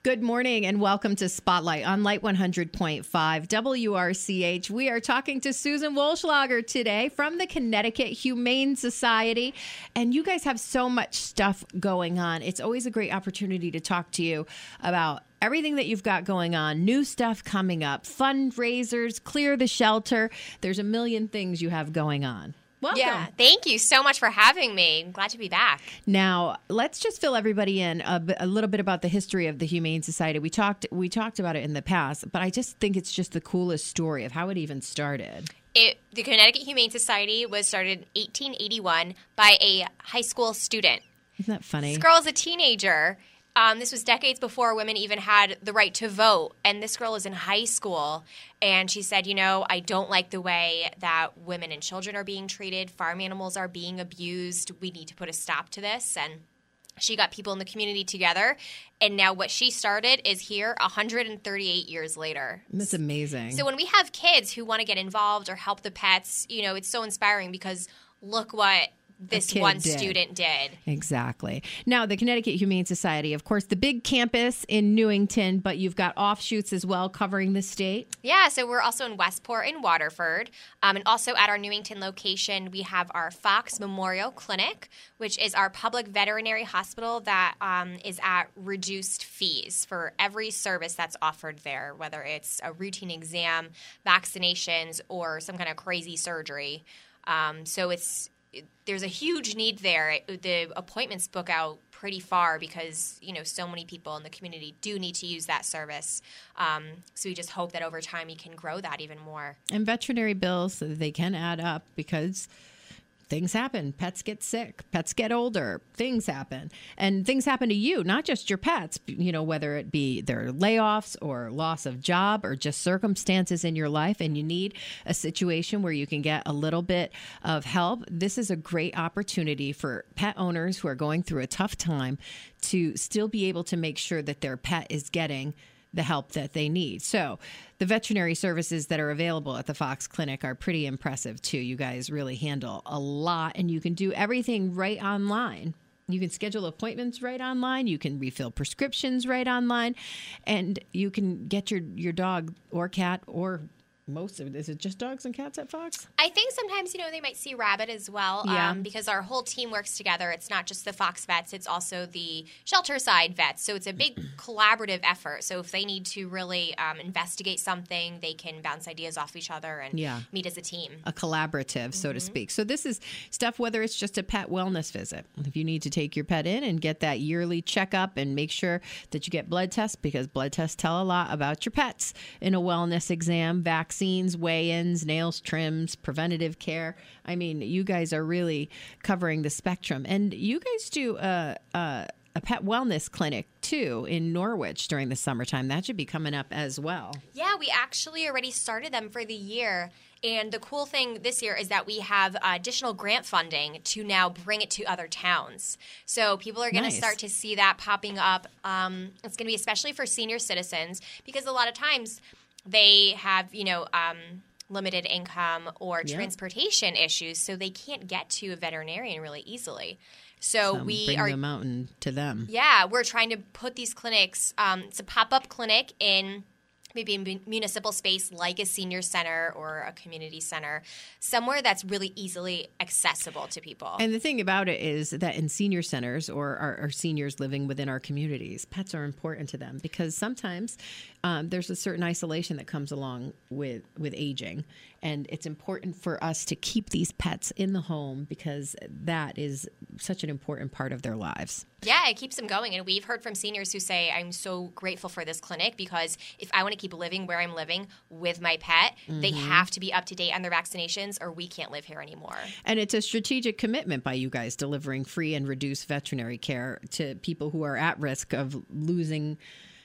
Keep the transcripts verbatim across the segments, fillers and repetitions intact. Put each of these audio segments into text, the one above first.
Good morning and welcome to Spotlight on Light one hundred point five W R C H. We are talking to Susan Wolschlager today from the Connecticut Humane Society. And you guys have so much stuff going on. It's always a great opportunity to talk to you about everything that you've got going on, new stuff coming up, fundraisers, clear the shelter. There's a million things you have going on. Welcome. Yeah, thank you so much for having me. I'm glad to be back. Now, let's just fill everybody in a, b- a little bit about the history of the Humane Society. We talked we talked about it in the past, but I just think it's just the coolest story of how it even started. It, the Connecticut Humane Society was started in eighteen eighty-one by a high school student. Isn't that funny? This girl is a teenager. Um, this was decades before women even had the right to vote. And this girl is in high school. And she said, you know, I don't like the way that women and children are being treated. Farm animals are being abused. We need to put a stop to this. And she got people in the community together. And now what she started is here one hundred thirty-eight years later. That's amazing. So when we have kids who want to get involved or help the pets, you know, it's so inspiring because look what this one did. student did. Exactly. Now, the Connecticut Humane Society, of course, the big campus in Newington, but you've got offshoots as well covering the state. Yeah, so we're also in Westport and Waterford. Um, and also at our Newington location, we have our Fox Memorial Clinic, which is our public veterinary hospital that um, is at reduced fees for every service that's offered there, whether it's a routine exam, vaccinations, or some kind of crazy surgery. Um, so it's there's a huge need there. The appointments book out pretty far because, you know, so many people in the community do need to use that service. Um, so we just hope that over time we can grow that even more. And veterinary bills, they can add up because things happen. Pets get sick. Pets get older. Things happen. And things happen to you, not just your pets, you know, whether it be their layoffs or loss of job or just circumstances in your life, and you need a situation where you can get a little bit of help. This is a great opportunity for pet owners who are going through a tough time to still be able to make sure that their pet is getting the help that they need. So the veterinary services that are available at the Fox Clinic are pretty impressive too. You guys really handle a lot, and you can do everything right online. You can schedule appointments right online. You can refill prescriptions right online, and you can get your, your dog or cat or most of it. Is it just dogs and cats at Fox? I think sometimes, you know, they might see rabbit as well Yeah. um, because our whole team works together. It's not just the Fox vets. It's also the shelter side vets. So it's a big collaborative effort. So if they need to really um, investigate something, they can bounce ideas off each other and Yeah. meet as a team. A collaborative, so to speak. So this is stuff, whether it's just a pet wellness visit. If you need to take your pet in and get that yearly checkup and make sure that you get blood tests, because blood tests tell a lot about your pets in a wellness exam, vaccines, vaccines, weigh-ins, nails, trims, preventative care. I mean, you guys are really covering the spectrum. And you guys do a, a, a pet wellness clinic, too, in Norwich during the summertime. That should be coming up as well. Yeah, we actually already started them for the year. And the cool thing this year is that we have additional grant funding to now bring it to other towns. So people are going to Nice. start to see that popping up. Um, it's going to be especially for senior citizens because a lot of times they have, you know, um, limited income or Yeah. transportation issues, so they can't get to a veterinarian really easily. So Um, we bring are the mountain to them. Yeah, we're trying to put these clinics, um, it's a pop-up clinic in maybe a mun- municipal space like a senior center or a community center, somewhere that's really easily accessible to people. And the thing about it is that in senior centers or our, our seniors living within our communities, pets are important to them because sometimes um, there's a certain isolation that comes along with, with aging. And it's important for us to keep these pets in the home because that is such an important part of their lives. Yeah, it keeps them going. And we've heard from seniors who say, I'm so grateful for this clinic because if I want to keep living where I'm living with my pet, mm-hmm. they have to be up to date on their vaccinations or we can't live here anymore. And it's a strategic commitment by you guys delivering free and reduced veterinary care to people who are at risk of losing,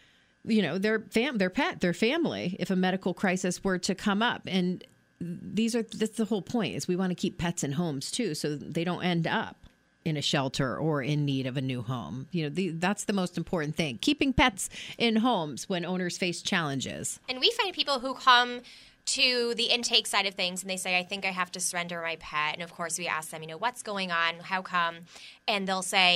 you know, their fam, their pet, their family, if a medical crisis were to come up. And these are, that's the whole point, is we want to keep pets in homes too, so they don't end up in a shelter or in need of a new home. You know, the, that's the most important thing. Keeping pets in homes when owners face challenges. And we find people who come to the intake side of things and they say, I think I have to surrender my pet. And of course we ask them, you know, what's going on? How come? And they'll say,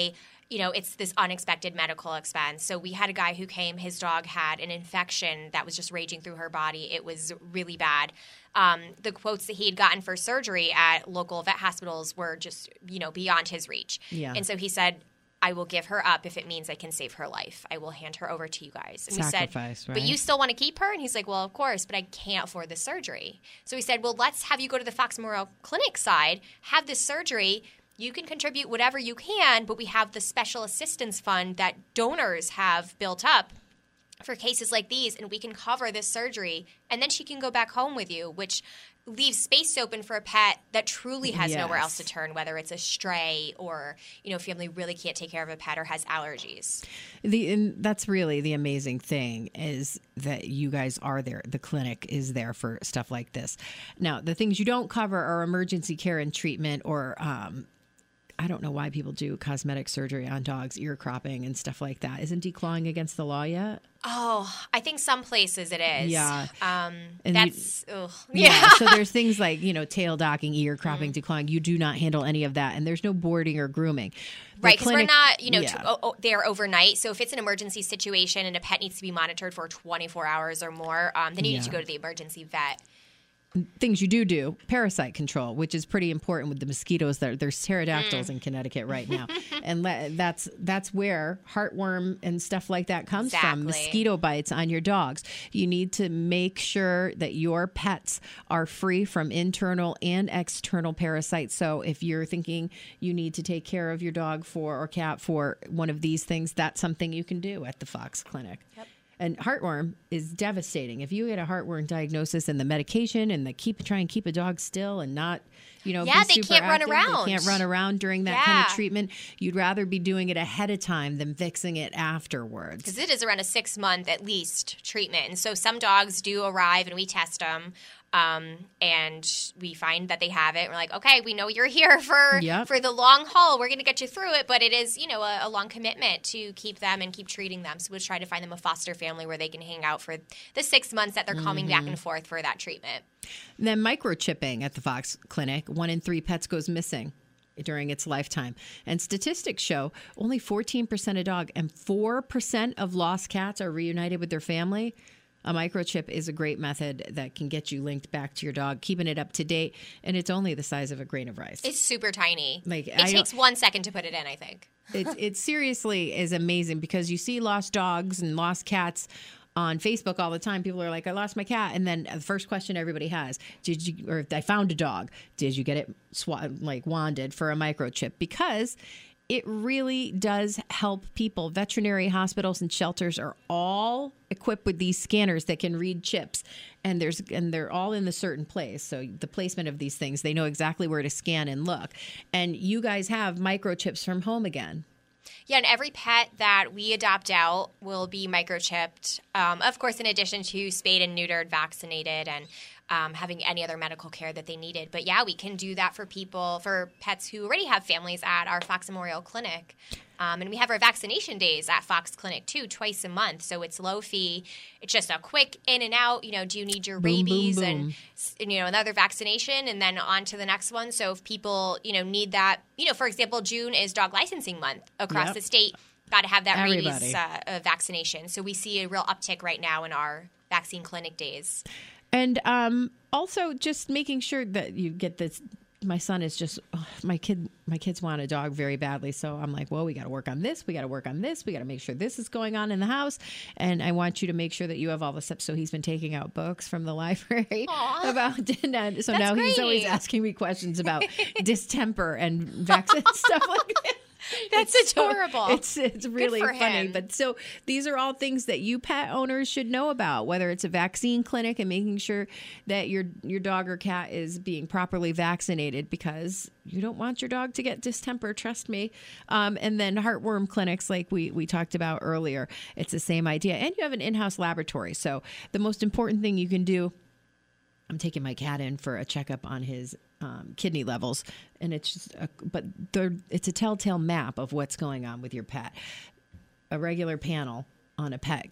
you know, it's this unexpected medical expense. So we had a guy who came, his dog had an infection that was just raging through her body. It was really bad. Um, the quotes that he had gotten for surgery at local vet hospitals were just, you know, beyond his reach. Yeah. And so he said, I will give her up if it means I can save her life. I will hand her over to you guys. And Sacrifice, we said, right? but you still want to keep her? And he's like, well, of course, but I can't afford the surgery. So we said, well, let's have you go to the Fox Memorial Clinic side, have this surgery. You can contribute whatever you can, but we have the special assistance fund that donors have built up for cases like these, and we can cover this surgery, and then she can go back home with you, which leaves space open for a pet that truly has Yes. nowhere else to turn, whether it's a stray or, you know, family really can't take care of a pet or has allergies. The and that's really the amazing thing is that you guys are there. The clinic is there for stuff like this. Now, the things you don't cover are emergency care and treatment, or um, I don't know why people do cosmetic surgery on dogs, ear cropping and stuff like that. Isn't declawing against the law yet? Oh, I think some places it is. Yeah. Um, And that's, ugh. Yeah. yeah. So there's things like, you know, tail docking, ear cropping, Mm-hmm. declawing. You do not handle any of that. And there's no boarding or grooming. The Right, because we're clinic- not, you know, yeah. to, oh, oh, there overnight. So if it's an emergency situation and a pet needs to be monitored for twenty-four hours or more, um, then you Yeah. need to go to the emergency vet. Things you do do, parasite control, which is pretty important with the mosquitoes. That there's pterodactyls Mm. in Connecticut right now, and le- that's that's where heartworm and stuff like that comes from. Exactly. Mosquito bites on your dogs. You need to make sure that your pets are free from internal and external parasites. So if you're thinking you need to take care of your dog for or cat for one of these things, that's something you can do at the Fox Clinic. Yep. And heartworm is devastating. If you get a heartworm diagnosis and the medication and the keep try and keep a dog still and not, you know, Yeah, be they super can't run active, around. They can't run around during that kind of Yeah. treatment. You'd rather be doing it ahead of time than fixing it afterwards. Because it is around a six month at least treatment. And so some dogs do arrive and we test them. Um, and we find that they have it. We're like, okay, we know you're here for Yep. for the long haul. We're going to get you through it, but it is, you know, a, a long commitment to keep them and keep treating them. So we'll try to find them a foster family where they can hang out for the six months that they're coming back Mm-hmm. and forth for that treatment. And then microchipping at the Fox Clinic, one in three pets goes missing during its lifetime. And statistics show only fourteen percent of dog and four percent of lost cats are reunited with their family. A microchip is a great method that can get you linked back to your dog, keeping it up to date, and it's only the size of a grain of rice. It's super tiny. Like, it I- takes one second to put it in, I think. It, it seriously is amazing because you see lost dogs and lost cats on Facebook all the time. People are like, I lost my cat. And then the first question everybody has, did you, or I found a dog, did you get it swa- like wanded for a microchip? Because it really does help people. Veterinary hospitals and shelters are all equipped with these scanners that can read chips, and there's and they're all in a certain place. So the placement of these things, they know exactly where to scan and look. And you guys have microchips from Home Again. Yeah, and every pet that we adopt out will be microchipped. Um, of course, in addition to spayed and neutered, vaccinated, and um, having any other medical care that they needed. But yeah, we can do that for people, for pets who already have families at our Fox Memorial Clinic. Um, and we have our vaccination days at Fox Clinic, too, twice a month. So it's low fee. It's just a quick in and out. You know, do you need your Boom, boom, rabies boom. and, and, you know, another vaccination and then on to the next one. So if people, you know, need that, you know, for example, June is dog licensing month across Yep. the state. Got to have that Everybody. rabies uh, uh, vaccination. So we see a real uptick right now in our vaccine clinic days. And um, also just making sure that you get this. My son is just oh, my kid. My kids want a dog very badly, so I'm like, well, we got to work on this. We got to work on this. We got to make sure this is going on in the house, and I want you to make sure that you have all the steps. So he's been taking out books from the library Aw. about. And so That's now he's always great. asking me questions about distemper and vaccine stuff like that. That's It's so- adorable. it's it's really for funny. him. But so these are all things that you pet owners should know about, whether it's a vaccine clinic and making sure that your your dog or cat is being properly vaccinated, because you don't want your dog to get distemper, trust me. Um, and then heartworm clinics like we we talked about earlier. It's the same idea. And you have an in-house laboratory. So the most important thing you can do, I'm taking my cat in for a checkup on his um, kidney levels, and it's just, a, but they're, it's a telltale map of what's going on with your pet. A regular panel on a pet can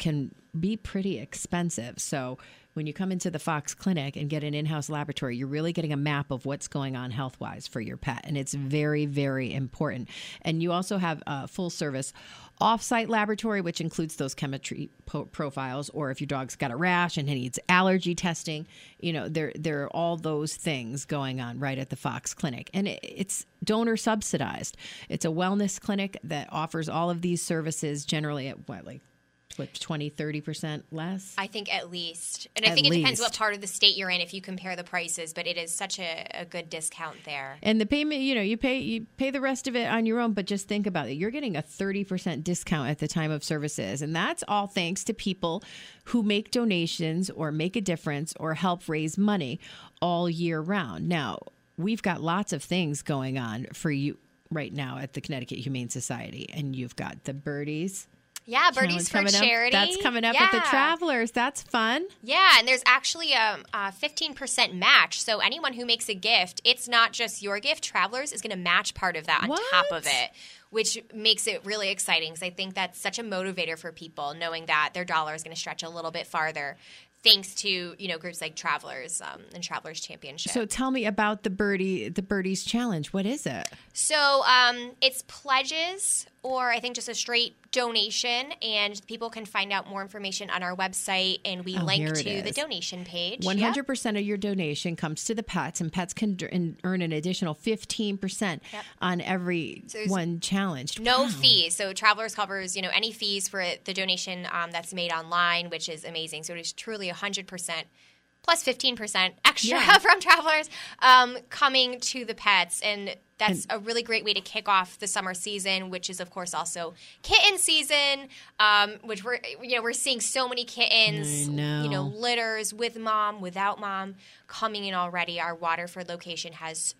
be pretty expensive. So when you come into the Fox Clinic and get an in-house laboratory, you're really getting a map of what's going on health-wise for your pet. And it's very, very important. And you also have a full-service off-site laboratory, which includes those chemistry po- profiles, or if your dog's got a rash and he needs allergy testing, you know, there, there are all those things going on right at the Fox Clinic. And it, it's donor subsidized. It's a wellness clinic that offers all of these services generally at what, like, what, twenty, thirty percent less? I think at least. And I At think it depends least. what part of the state you're in if you compare the prices, but it is such a, a good discount there. And the payment, you know, you pay you pay the rest of it on your own, but just think about it. You're getting a thirty percent discount at the time of services. And that's all thanks to people who make donations or make a difference or help raise money all year round. Now, we've got lots of things going on for you right now at the Connecticut Humane Society. And you've got the Birdies. Yeah, Birdies for Challenge coming up. Charity. That's coming up yeah. at the Travelers. That's fun. Yeah, and there's actually a, a fifteen percent match. So anyone who makes a gift, it's not just your gift. Travelers is going to match part of that on What? top of it, which makes it really exciting because I think that's such a motivator for people, knowing that their dollar is going to stretch a little bit farther thanks to, you know, groups like Travelers um, and Travelers Championship. So tell me about the Birdie, the Birdies Challenge. What is it? So um, it's pledges or I think just a straight donation, and people can find out more information on our website, and we Oh, link here it to the is. donation page. one Yep. hundred percent of your donation comes to the pets, and pets can d- earn an additional fifteen percent Yep. on every So there's one challenged. No Wow. fees. So Travelers covers, you know, any fees for the donation um, that's made online, which is amazing. So it is truly one hundred percent plus fifteen percent extra Yeah. from Travelers um, coming to the pets. And that's a really great way to kick off the summer season, which is, of course, also kitten season, um, which we're, you know, we're seeing so many kittens, I know. you know, litters with mom, without mom coming in already. Our Waterford location has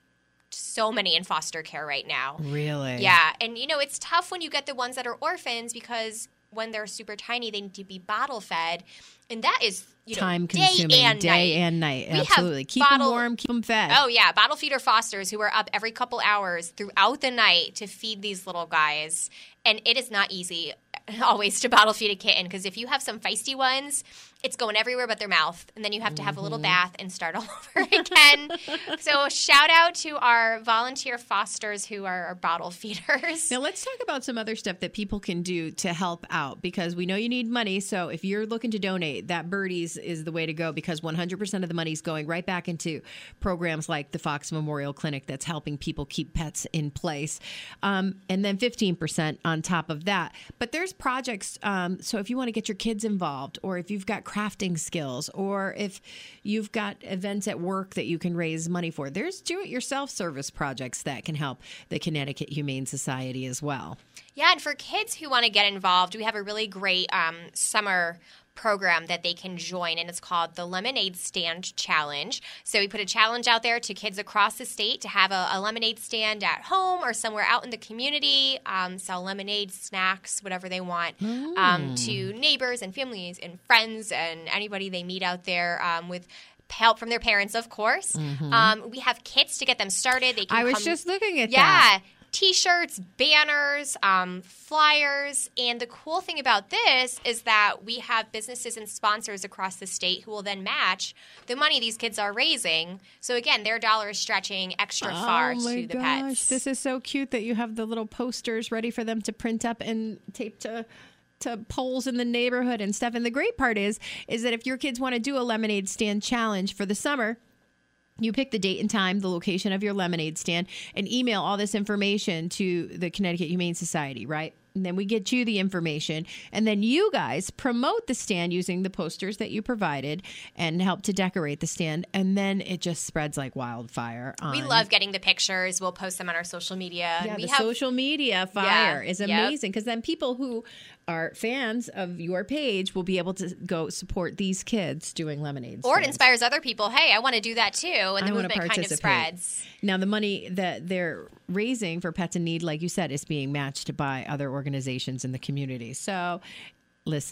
so many in foster care right now. Really? Yeah, and you know, it's tough when you get the ones that are orphans because when they're super tiny, they need to be bottle fed, and that is, you know, Time day consuming, and day night. and night. We have Absolutely. Keep bottle- them warm, keep them fed. Oh yeah, bottle feeder fosters who are up every couple hours throughout the night to feed these little guys, and it is not easy always to bottle feed a kitten because if you have some feisty ones, it's going everywhere but their mouth, and then you have to have a little bath and start all over again. So shout out to our volunteer fosters who are our bottle feeders. Now, let's talk about some other stuff that people can do to help out, because we know you need money. So if you're looking to donate, that Birdies is the way to go, because one hundred percent of the money is going right back into programs like the Fox Memorial Clinic that's helping people keep pets in place. Um, and then fifteen percent on top of that. But there's projects. Um, so if you want to get your kids involved, or if you've got crafting skills, or if you've got events at work that you can raise money for, there's do-it-yourself service projects that can help the Connecticut Humane Society as well. Yeah, and for kids who want to get involved, we have a really great um, summer program that they can join, and it's called the Lemonade Stand Challenge. So we put a challenge out there to kids across the state to have a, a lemonade stand at home or somewhere out in the community, um, sell lemonade, snacks, whatever they want, um, to neighbors and families and friends and anybody they meet out there um, with help from their parents, of course. Um, we have kits to get them started. They can I was come- just looking at yeah. that. T-shirts, banners, um, flyers, and the cool thing about this is that we have businesses and sponsors across the state who will then match the money these kids are raising. So again, their dollar is stretching extra far oh my to the gosh, pets. this is so cute that you have the little posters ready for them to print up and tape to to poles in the neighborhood and stuff. And the great part is, is that if your kids want to do a lemonade stand challenge for the summer, you pick the date and time, the location of your lemonade stand, and email all this information to the Connecticut Humane Society, right? And then we get you the information, and then you guys promote the stand using the posters that you provided and help to decorate the stand, and then it just spreads like wildfire. On, We love getting the pictures. We'll post them on our social media. yeah, we the have social media fire Yeah, is yep. amazing, because then people who are fans of your page will be able to go support these kids doing lemonade or it stands. inspires other people. Hey, I want to do that too, and the I wanna movement kind of participate. spreads. Now, the money that they're raising for Pets in Need, like you said, is being matched by other organizations in the community. So, listen,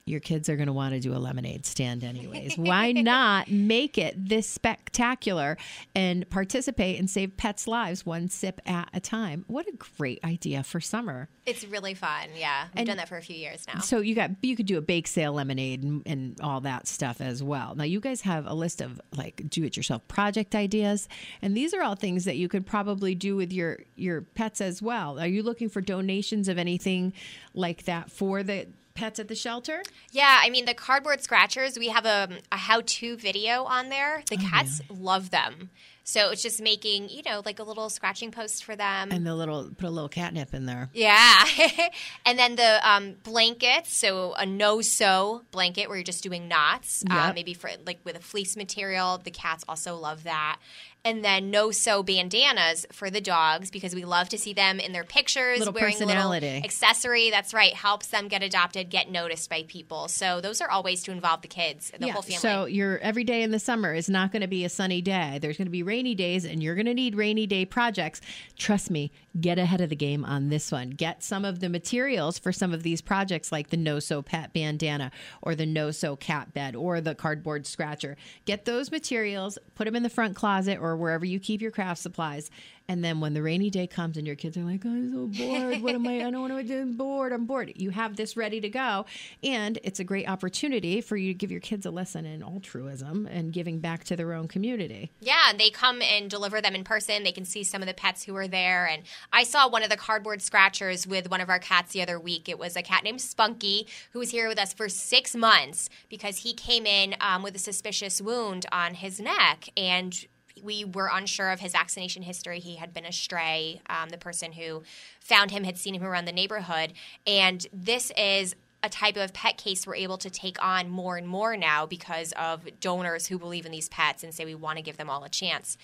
your kids are going to want to do a lemonade stand anyways. Why not make it this spectacular and participate and save pets' lives one sip at a time? What a great idea for summer. It's really fun. Yeah. We've And done that for a few years now. So you got you could do a bake sale lemonade and, and all that stuff as well. Now you guys have a list of like do-it-yourself project ideas, and these are all things that you could probably do with your your pets as well. Are you looking for donations of anything like that for the pets at the shelter? Yeah, I mean, the cardboard scratchers, we have a, a how-to video on there. The Oh, cats love them. So it's just making, you know, like a little scratching post for them. And the little put a little catnip in there. Yeah. And then the um, blankets, so a no-sew blanket where you're just doing knots, uh, Yep. maybe for like with a fleece material. The cats also love that. And then no-sew bandanas for the dogs because we love to see them in their pictures Little wearing personality. a little accessory. That's right. Helps them get adopted, get noticed by people. So those are all ways to involve the kids, the whole family. So your every day in the summer is not going to be a sunny day. There's going to be rainy days, and you're going to need rainy day projects. Trust me, get ahead of the game on this one. Get some of the materials for some of these projects like the no-sew pet bandana or the no-sew cat bed or the cardboard scratcher. Get those materials, put them in the front closet or wherever you keep your craft supplies. And then when the rainy day comes and your kids are like, I'm so bored. What am I? I don't want to do. I'm bored. I'm bored. You have this ready to go. And it's a great opportunity for you to give your kids a lesson in altruism and giving back to their own community. Yeah, and they come and deliver them in person. They can see some of the pets who are there. And I saw one of the cardboard scratchers with one of our cats the other week. It was a cat named Spunky who was here with us for six months because he came in um, with a suspicious wound on his neck. And we were unsure of his vaccination history. He had been a stray. Um, the person who found him had seen him around the neighborhood. And this is a type of pet case we're able to take on more and more now because of donors who believe in these pets and say we want to give them all a chance.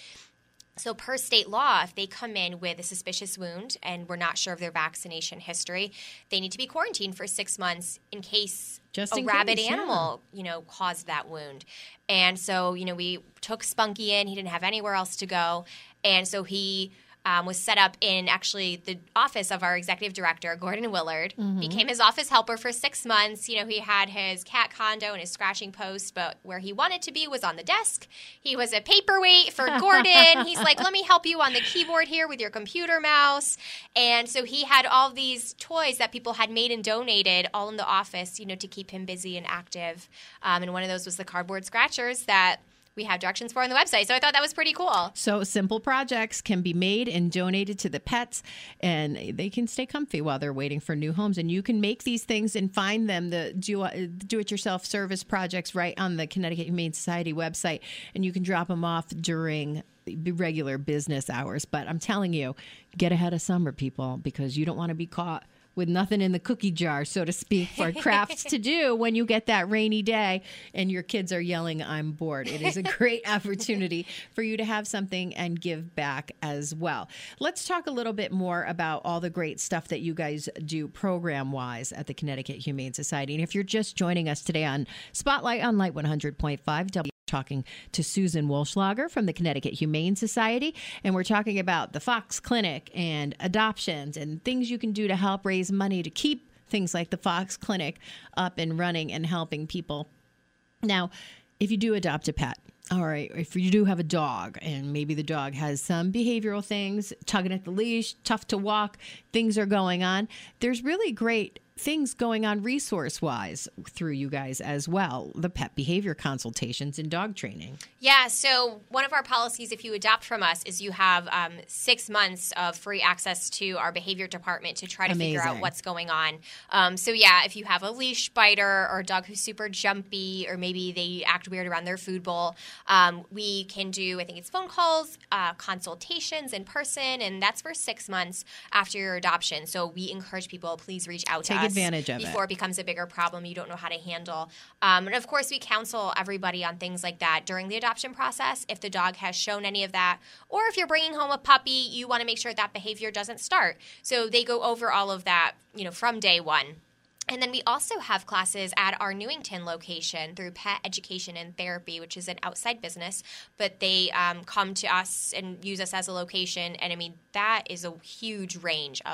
So per state law, if they come in with a suspicious wound and we're not sure of their vaccination history, they need to be quarantined for six months in case Just a in rabid case, yeah. animal, you know, caused that wound. And so, you know, we took Spunky in. He didn't have anywhere else to go. And so he um, was set up in actually the office of our executive director, Gordon Willard. Mm-hmm. Became his office helper for six months. You know, he had his cat condo and his scratching post, but where he wanted to be was on the desk. He was a paperweight for Gordon. He's like, let me help you on the keyboard here with your computer mouse. And so he had all these toys that people had made and donated all in the office, you know, to keep him busy and active. Um, and one of those was the cardboard scratchers that we have directions for on the website. So I thought that was pretty cool. So simple projects can be made and donated to the pets, and they can stay comfy while they're waiting for new homes. And you can make these things and find them, the do, do-it-yourself service projects, right on the Connecticut Humane Society website, and you can drop them off during the regular business hours. But I'm telling you, get ahead of summer, people, because you don't want to be caught with nothing in the cookie jar, so to speak, for crafts to do when you get that rainy day and your kids are yelling, I'm bored. It is a great opportunity for you to have something and give back as well. Let's talk a little bit more about all the great stuff that you guys do program-wise at the Connecticut Humane Society. And if you're just joining us today on Spotlight on Light one hundred point five, W talking to Susan Wolschlager from the Connecticut Humane Society, and we're talking about the Fox Clinic and adoptions and things you can do to help raise money to keep things like the Fox Clinic up and running and helping people. Now, if you do adopt a pet, all right, if you do have a dog and maybe the dog has some behavioral things, tugging at the leash, tough to walk, things are going on, there's really great things going on resource-wise through you guys as well, the pet behavior consultations and dog training. Yeah, so one of our policies, if you adopt from us, is you have um, six months of free access to our behavior department to try to Amazing. figure out what's going on. Um, so yeah, if you have a leash biter or a dog who's super jumpy or maybe they act weird around their food bowl, um, we can do, I think it's phone calls, uh, consultations in person, and that's for six months after your adoption. So we encourage people, please reach out to Take us advantage of before it. it becomes a bigger problem you don't know how to handle. Um, and of course, we counsel everybody on things like that during the adoption process. If the dog has shown any of that, or if you're bringing home a puppy, you want to make sure that behavior doesn't start. So they go over all of that, you know, from day one. And then we also have classes at our Newington location through Pet Education and Therapy, which is an outside business, but they um, come to us and use us as a location. And I mean, that is a huge range of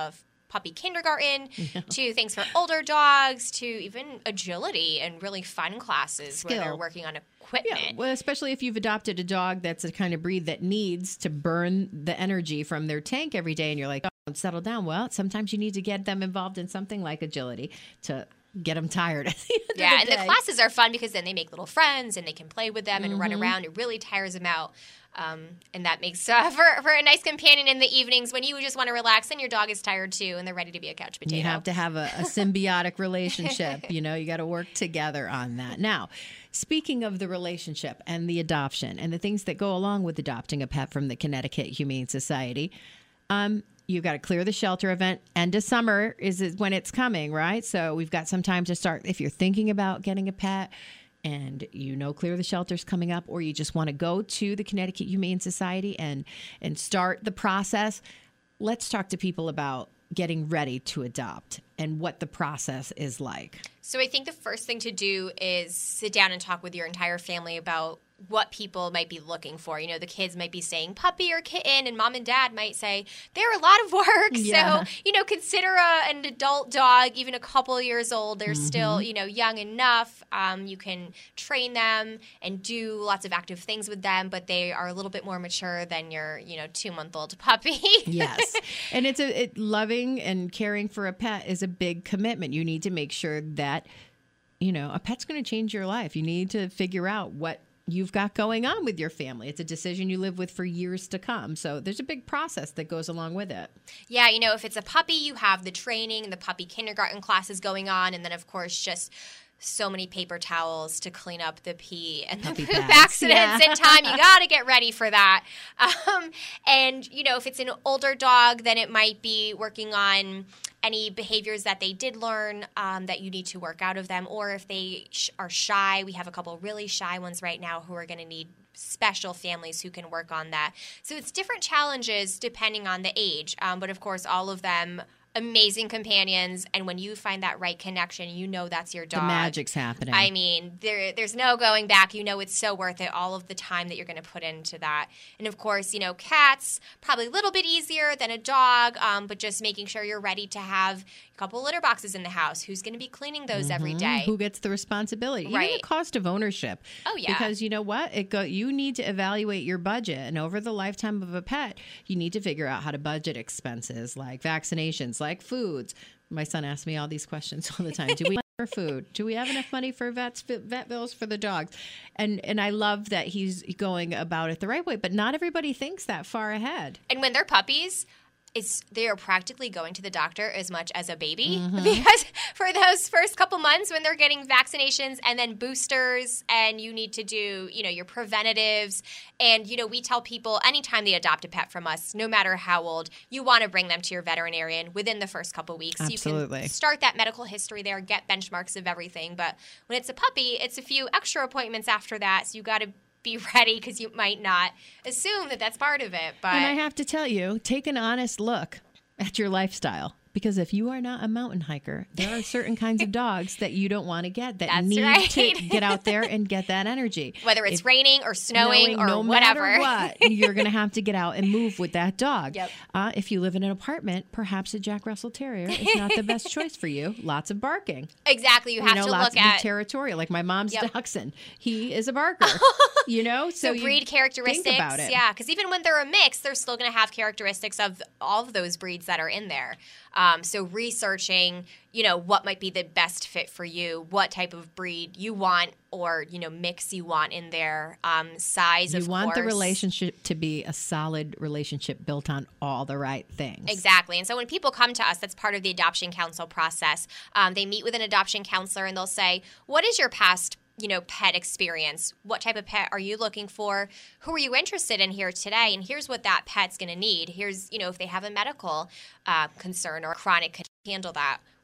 puppy kindergarten to things for older dogs to even agility and really fun classes Skill. where they're working on equipment. Yeah, well, especially if you've adopted a dog that's a kind of breed that needs to burn the energy from their tank every day, and you're like, oh, settle down. Well, sometimes you need to get them involved in something like agility to get them tired at the end Yeah, of and the the day. classes are fun because then they make little friends and they can play with them and Mm-hmm. run around. It really tires them out. Um, and that makes uh, for, for a nice companion in the evenings when you just want to relax and your dog is tired too and they're ready to be a couch potato. You have to have a, a symbiotic relationship. You know, you got to work together on that. Now, speaking of the relationship and the adoption and the things that go along with adopting a pet from the Connecticut Humane Society, um, you've got to clear the shelter event. End of summer is is when it's coming, right? So we've got some time to start. If you're thinking about getting a pet, and you know Clear the Shelter's coming up, or you just want to go to the Connecticut Humane Society and and start the process, let's talk to people about getting ready to adopt and what the process is like. So I think the first thing to do is sit down and talk with your entire family about what people might be looking for. You know, the kids might be saying puppy or kitten, and mom and dad might say they're a lot of work. Yeah. So, you know, consider a, an adult dog, even a couple years old. They're mm-hmm. still, you know, young enough. Um, you can train them and do lots of active things with them, but they are a little bit more mature than your, you know, two-month-old puppy. Yes. And it's a it, loving and caring for a pet is a big commitment. You need to make sure that, you know, a pet's going to change your life. You need to figure out what you've got going on with your family. It's a decision you live with for years to come. So there's a big process that goes along with it. Yeah, you know, if it's a puppy, you have the training, the puppy kindergarten classes going on, and then, of course, just so many paper towels to clean up the pee and Puppy the poop bags. accidents Yeah. in time. You got to get ready for that. Um, and, you know, if it's an older dog, then it might be working on any behaviors that they did learn um, that you need to work out of them. Or if they sh- are shy, we have a couple really shy ones right now who are going to need special families who can work on that. So it's different challenges depending on the age. Um, but, of course, all of them amazing companions, and when you find that right connection, you know that's your dog. The magic's happening. I mean, there, there's no going back. You know it's so worth it, all of the time that you're going to put into that. And, of course, you know, cats, probably a little bit easier than a dog, um, but just making sure you're ready to have a couple litter boxes in the house. Who's going to be cleaning those mm-hmm. every day? Who gets the responsibility? Right. Even the cost of ownership. Oh, yeah. Because you know what? It go. You need to evaluate your budget. And over the lifetime of a pet, you need to figure out how to budget expenses like vaccinations, like foods. My son asks me all these questions all the time. Do we for food? Do we have enough money for vets, vet bills for the dogs? And and I love that he's going about it the right way, but not everybody thinks that far ahead. And when they're puppies, it's, they are practically going to the doctor as much as a baby Mm-hmm. because for those first couple months when they're getting vaccinations and then boosters and you need to do, you know, your preventatives. And, you know, we tell people anytime they adopt a pet from us, no matter how old, you want to bring them to your veterinarian within the first couple weeks. Absolutely. You can start that medical history there, get benchmarks of everything. But when it's a puppy, it's a few extra appointments after that. So you got to be ready because you might not assume that that's part of it. But And I have to tell you, take an honest look at your lifestyle. Because if you are not a mountain hiker, there are certain kinds of dogs that you don't want to get that That's need right. to get out there and get that energy. Whether it's If, raining or snowing or no whatever. matter what, you're going to have to get out and move with that dog. Yep. Uh, if you live in an apartment, perhaps a Jack Russell Terrier is not the best choice for you. Lots of barking. Exactly. You have you know, to lots look of at territorial. Like my mom's Yep. dachshund. He is a barker. You know? so, So, breed you characteristics. think about it. Yeah, because even when they're a mix, they're still going to have characteristics of all of those breeds that are in there. Um, so researching, you know, what might be the best fit for you, what type of breed you want or, you know, mix you want in there, um, size, You of want the course. relationship to be a solid relationship built on all the right things. Exactly. And so when people come to us, that's part of the adoption council process. Um, they meet with an adoption counselor and they'll say, what is your past you know, pet experience? What type of pet are you looking for? Who are you interested in here today? And here's what that pet's going to need. Here's, you know, if they have a medical uh, concern or chronic, can handle that.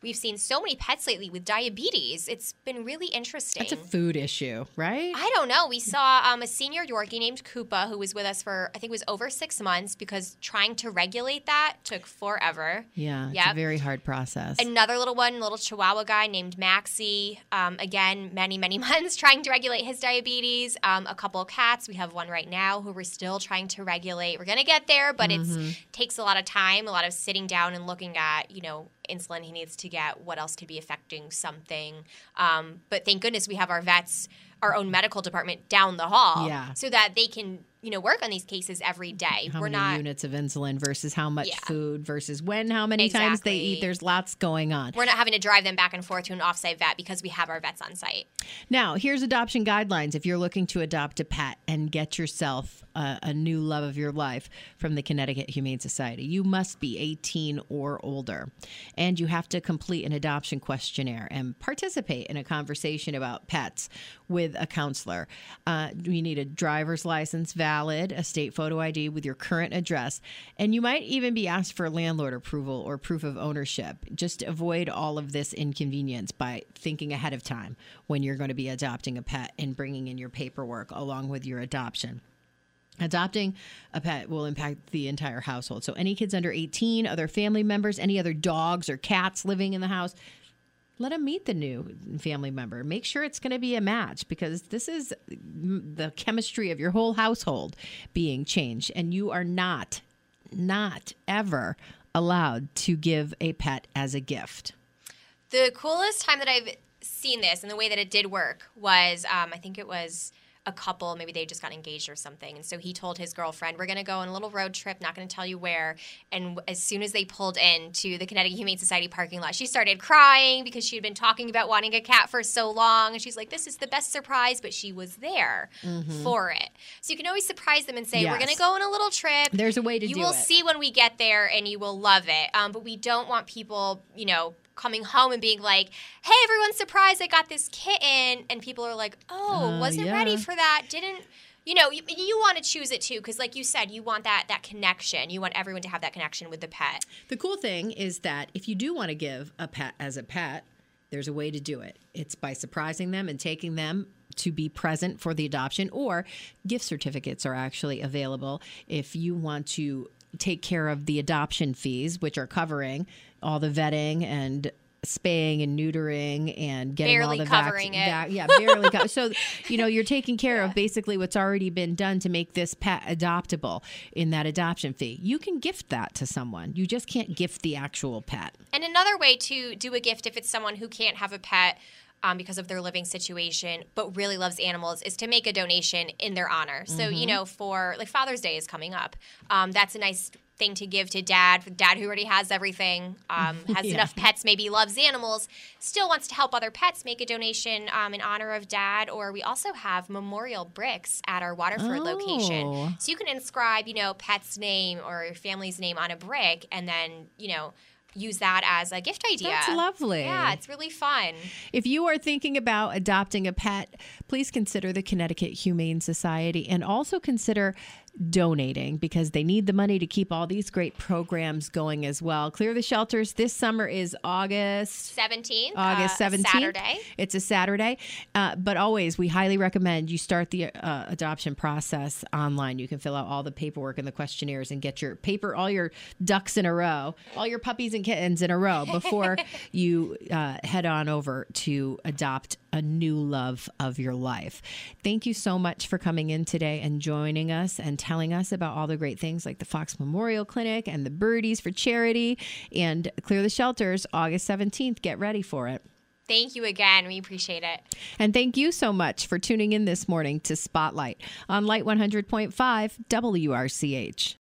we've seen so many pets lately with diabetes. It's been really interesting. It's a food issue, right? I don't know. We saw um, a senior Yorkie named Koopa who was with us for, I think it was over six months because trying to regulate that took forever. Yeah, it's Yep. a very hard process. Another little one, little Chihuahua guy named Maxie. Um, again, many, many months trying to regulate his diabetes. Um, a couple of cats. We have one right now who we're still trying to regulate. We're going to get there, but Mm-hmm. it takes a lot of time, a lot of sitting down and looking at, you know, insulin he needs to get, what else could be affecting something. Um, but thank goodness we have our vets, our own medical department down the hall Yeah. so that they can, you know, work on these cases every day. How We're many not units of insulin versus how much Yeah. food versus when, how many times they Exactly. eat. There's lots going on. we're not having to drive them back and forth to an offsite vet because we have our vets on site. Now, here's adoption guidelines if you're looking to adopt a pet and get yourself a, a new love of your life from the Connecticut Humane Society. You must be eighteen or older, and you have to complete an adoption questionnaire and participate in a conversation about pets with a counselor. Uh, you need a driver's license valid, a state photo I D with your current address, and you might even be asked for landlord approval or proof of ownership. Just avoid all of this inconvenience by thinking ahead of time when you're going to be adopting a pet and bringing in your paperwork along with your adoption. Adopting a pet will impact the entire household. So any kids under eighteen, other family members, any other dogs or cats living in the house, let them meet the new family member. Make sure it's going to be a match because this is the chemistry of your whole household being changed. And you are not, not ever allowed to give a pet as a gift. The coolest time that I've seen this and the way that it did work was, um, I think it was a couple, maybe they just got engaged or something. And so he told his girlfriend, we're going to go on a little road trip, not going to tell you where. And as soon as they pulled into the Connecticut Humane Society parking lot, she started crying because she had been talking about wanting a cat for so long. And she's like, this is the best surprise, but she was there mm-hmm. for it. So you can always surprise them and say, Yes. we're going to go on a little trip. There's a way to you do it. You will see when we get there and you will love it. Um, but we don't want people, you know, coming home and being like, hey, everyone's surprised I got this kitten. And people are like, oh, Uh, wasn't yeah. ready for that. Didn't, you know, you, you want to choose it too. Because like you said, you want that that connection. You want everyone to have that connection with the pet. The cool thing is that if you do want to give a pet as a pet, there's a way to do it. It's by surprising them and taking them to be present for the adoption, or gift certificates are actually available if you want to take care of the adoption fees, which are covering all the vetting and spaying and neutering and getting Barely all the covering vac- it. vac- yeah, barely. Co- so, you know, you're taking care yeah. of basically what's already been done to make this pet adoptable in that adoption fee. You can gift that to someone. You just can't gift the actual pet. And another way to do a gift if it's someone who can't have a pet Um, because of their living situation, but really loves animals, is to make a donation in their honor. So, Mm-hmm. you know, for like Father's Day is coming up. Um, that's a nice thing to give to dad, for dad who already has everything, um, has Yeah. enough pets, maybe loves animals, still wants to help other pets, make a donation um, in honor of dad. Or we also have memorial bricks at our Waterford Oh. location. So you can inscribe, you know, pet's name or your family's name on a brick and then, you know, use that as a gift idea. That's lovely. Yeah, it's really fun. If you are thinking about adopting a pet, please consider the Connecticut Humane Society and also consider donating because they need the money to keep all these great programs going as well. Clear the Shelters this summer is August seventeenth. August seventeenth. Uh, Saturday. It's a Saturday. Uh, but always, we highly recommend you start the uh, adoption process online. You can fill out all the paperwork and the questionnaires and get your paper, all your ducks in a row, all your puppies and kittens in a row before you uh, head on over to adopt a new love of your life. Thank you so much for coming in today and joining us and telling us about all the great things like the Fox Memorial Clinic and the Birdies for Charity and Clear the Shelters August seventeenth. Get ready for it. Thank you again. We appreciate it. And thank you so much for tuning in this morning to Spotlight on Light one hundred point five W R C H.